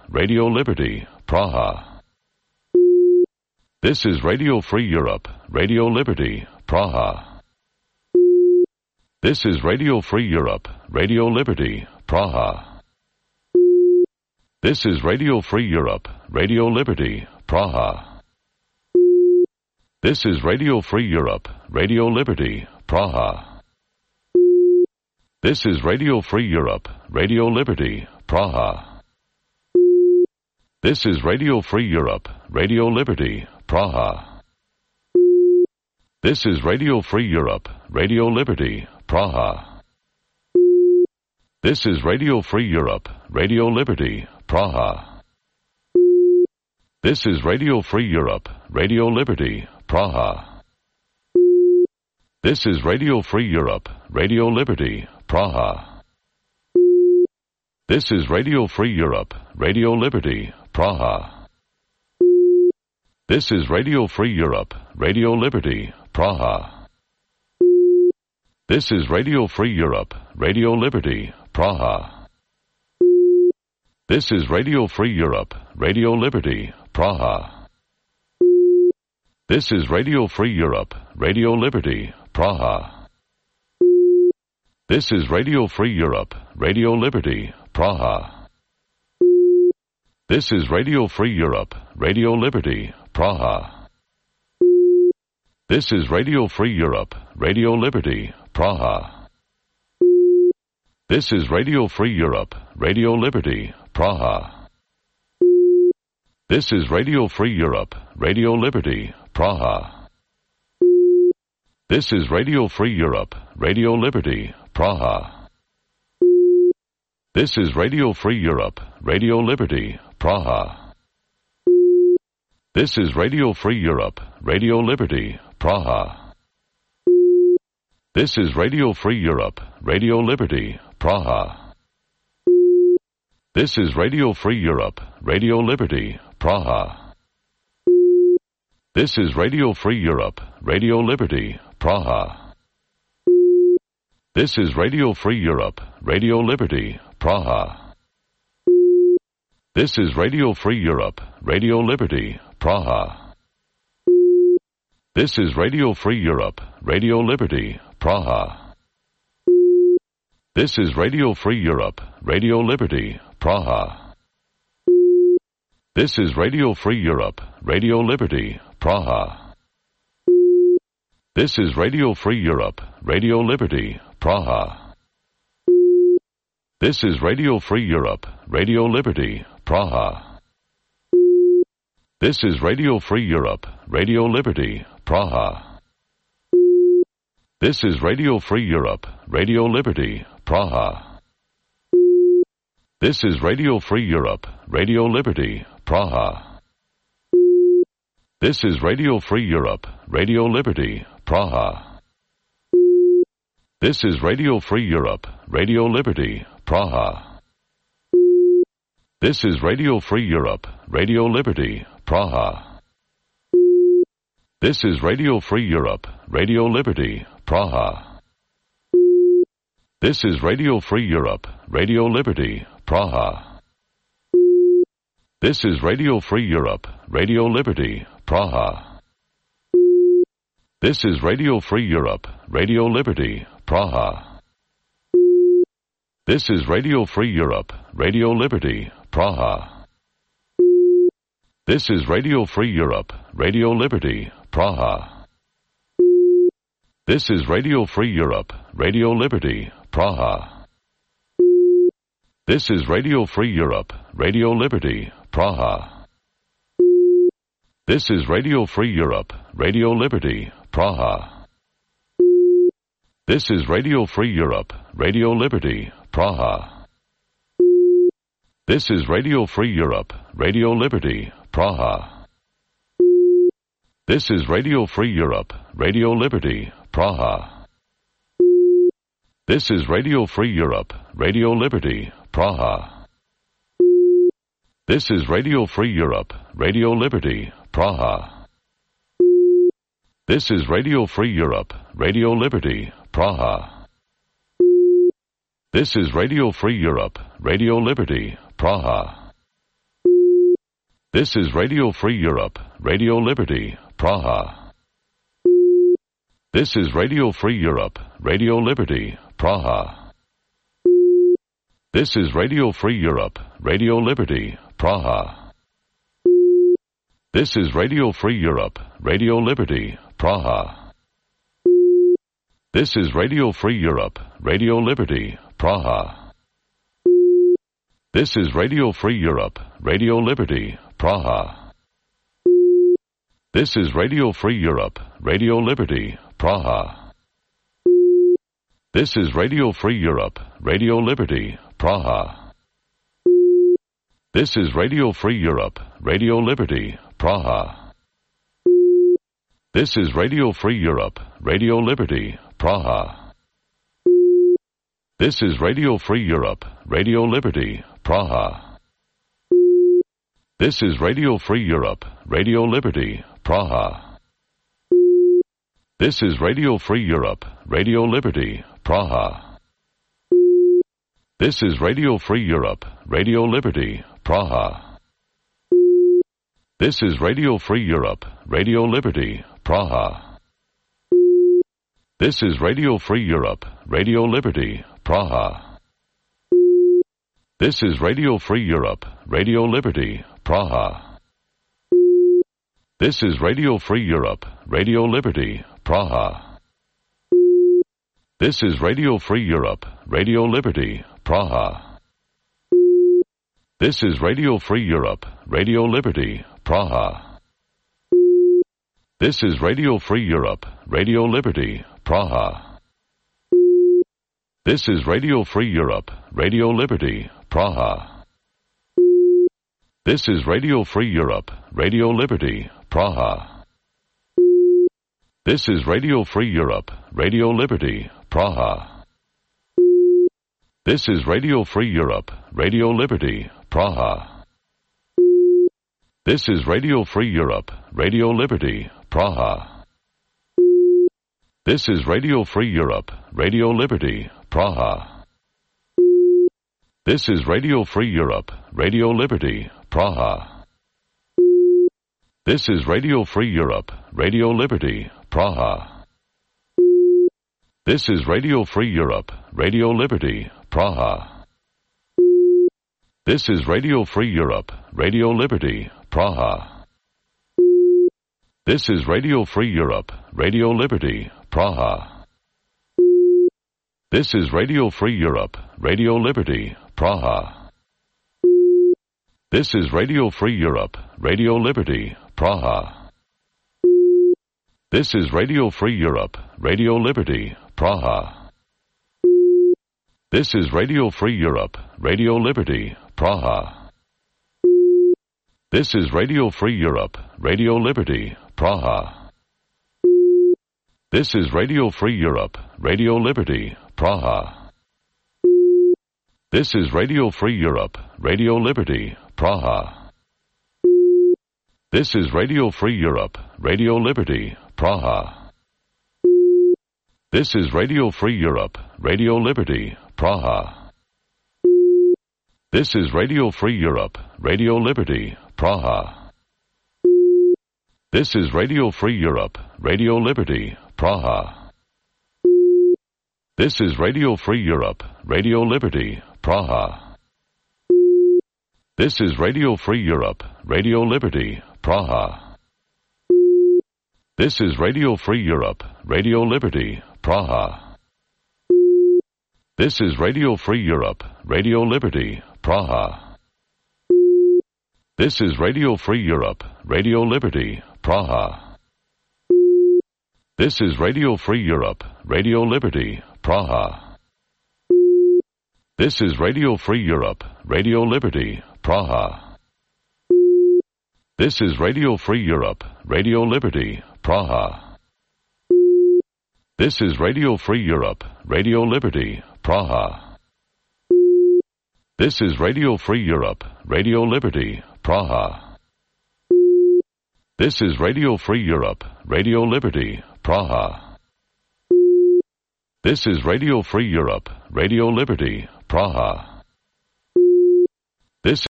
Radio Liberty, Praha. This is Radio Free Europe, Radio Liberty, Praha. This is Radio Free Europe, Radio Liberty, Praha. This is Radio Free Europe, Radio Liberty, Praha. This is Radio Free Europe, Radio Liberty, Praha. This is Radio Free Europe, Radio Liberty, Praha. This is Radio Free Europe, Radio Liberty, Praha. This is Radio Free Europe, Radio Liberty, Praha. This is Radio Free Europe, Radio Liberty, Praha. This is Radio Free Europe, Radio Liberty, Praha. This is Radio Free Europe, Radio Liberty, Praha. This is Radio Free Europe, Radio Liberty, Praha. This is Radio Free Europe, Radio Liberty, Praha. This is Radio Free Europe, Radio Liberty, Praha. This is Radio Free Europe, Radio Liberty, Praha. This is Radio Free Europe, Radio Liberty, Praha. This is Radio Free Europe, Radio Liberty, Praha. This is Radio Free Europe, Radio Liberty, Praha. This is Radio Free Europe, Radio Liberty, Praha. This is Radio Free Europe, Radio Liberty, Praha. This is Radio Free Europe, Radio Liberty, Praha. This is Radio Free Europe, Radio Liberty, Praha. This is Radio Free Europe, Radio Liberty, Praha. This is Radio Free Europe, Radio Liberty, Praha. This is Radio Free Europe, Radio Liberty, Praha. This is Radio Free Europe, Radio Liberty, Praha. This is Radio Free Europe, Radio Liberty, Praha. This is Radio Free Europe, Radio Liberty, Praha. This is Radio Free Europe, Radio Liberty, Praha. This is Radio Free Europe, Radio Liberty, Praha. This is Radio Free Europe, Radio Liberty, Praha. This is Radio Free Europe, Radio Liberty, Praha. This is Radio Free Europe, Radio Liberty, Praha. This is Radio Free Europe, Radio Liberty, Praha. This is Radio Free Europe, Radio Liberty, Praha. This is Radio Free Europe, Radio Liberty, Praha. This is Radio Free Europe, Radio Liberty, Praha. This is Radio Free Europe, Radio Liberty, Praha. This is Radio Free Europe, Radio Liberty, Praha. This is Radio Free Europe, Radio Liberty, Praha. This is Radio Free Europe, Radio Liberty, Praha. This is Radio Free Europe, Radio Liberty, Praha. This is Radio Free Europe, Radio Liberty, Praha. This is Radio Free Europe, Radio Liberty, Praha. This is Radio Free Europe, Radio Liberty, Praha. This is Radio Free Europe, Radio Liberty, Praha. This is Radio Free Europe, Radio Liberty, Praha. This is Radio Free Europe, Radio Liberty, Praha. This is Radio Free Europe, Radio Liberty, Praha. This is Radio Free Europe, Radio Liberty, Praha. This is Radio Free Europe, Radio Liberty, Praha. This is Radio Free Europe, Radio Liberty, Praha. This is Radio Free Europe, Radio Liberty, Praha. This is Radio Free Europe, Radio Liberty, Praha. This is Radio Free Europe, Radio Liberty, Praha. This is Radio Free Europe, Radio Liberty, Praha. This is Radio Free Europe, Radio Liberty, Praha. This is Radio Free Europe, Radio Liberty, Praha. This is Radio Free Europe, Radio Liberty, Praha. This is Radio Free Europe, Radio Liberty, Praha. This is Radio Free Europe, Radio Liberty, Praha. This is Radio Free Europe, Radio Liberty, Praha. This is Radio Free Europe, Radio Liberty, Praha. This is Radio Free Europe, Radio Liberty, Praha. This is Radio Free Europe, Radio Liberty, Praha. This is Radio Free Europe, Radio Liberty, Praha. This is Radio Free Europe, Radio Liberty, Praha. This is Radio Free Europe, Radio Liberty, Praha. This is Radio Free Europe, Radio Liberty, Praha. This is Radio Free Europe, Radio Liberty, Praha. This is Radio Free Europe, Radio Liberty, Praha. This is Radio Free Europe, Radio Liberty, Praha. This is Radio Free Europe, Radio Liberty, Praha. This is Radio Free Europe, Radio Liberty, Praha. This is Radio Free Europe, Radio Liberty, Praha. This is Radio Free Europe, Radio Liberty, Praha. This is Radio Free Europe, Radio Liberty, Praha. This is Radio Free Europe, Radio Liberty, Praha. This is Radio Free Europe, Radio Liberty, Praha. This is Radio Free Europe, Radio Liberty, Praha. This is Radio Free Europe, Radio Liberty, Praha. This is Radio Free Europe, Radio Liberty, Praha. This is Radio Free Europe, Radio Liberty, Praha. This is Radio Free Europe, Radio Liberty, Praha. This is Radio Free Europe, Radio Liberty, Praha. This is Radio Free Europe, Radio Liberty, Praha. This is Radio Free Europe, Radio Liberty, Praha. This is Radio Free Europe, Radio Liberty, Praha. This is Radio Free Europe, Radio Liberty, Praha. This is Radio Free Europe, Radio Liberty, Praha. This is Radio Free Europe, Radio Liberty, Praha. This is Radio Free Europe, Radio Liberty, Praha. This is Radio Free Europe, Radio Liberty, Praha. This is Radio Free Europe, Radio Liberty, Praha. This is Radio Free Europe, Radio Liberty, Praha. This is Radio Free Europe, Radio Liberty, Praha. This is Radio Free Europe, Radio Liberty, Praha. This is Radio Free Europe, Radio Liberty, Praha. This is Radio Free Europe, Radio Liberty, Praha. This is Radio Free Europe, Radio Liberty, Praha. This is Radio Free Europe, Radio Liberty, Praha. This is Radio Free Europe, Radio Liberty, Praha. This is Radio Free Europe, Radio Liberty, Praha. This is Radio Free Europe, Radio Liberty, Praha. This is Radio Free Europe, Radio Liberty, Praha. This is Radio Free Europe, Radio Liberty, Praha. This is Radio Free Europe, Radio Liberty, Praha. This is Radio Free Europe, Radio Liberty, Praha. This is Radio Free Europe, Radio Liberty, Praha. This is Radio Free Europe, Radio Liberty, Praha. This is Radio Free Europe, Radio Liberty, Praha. This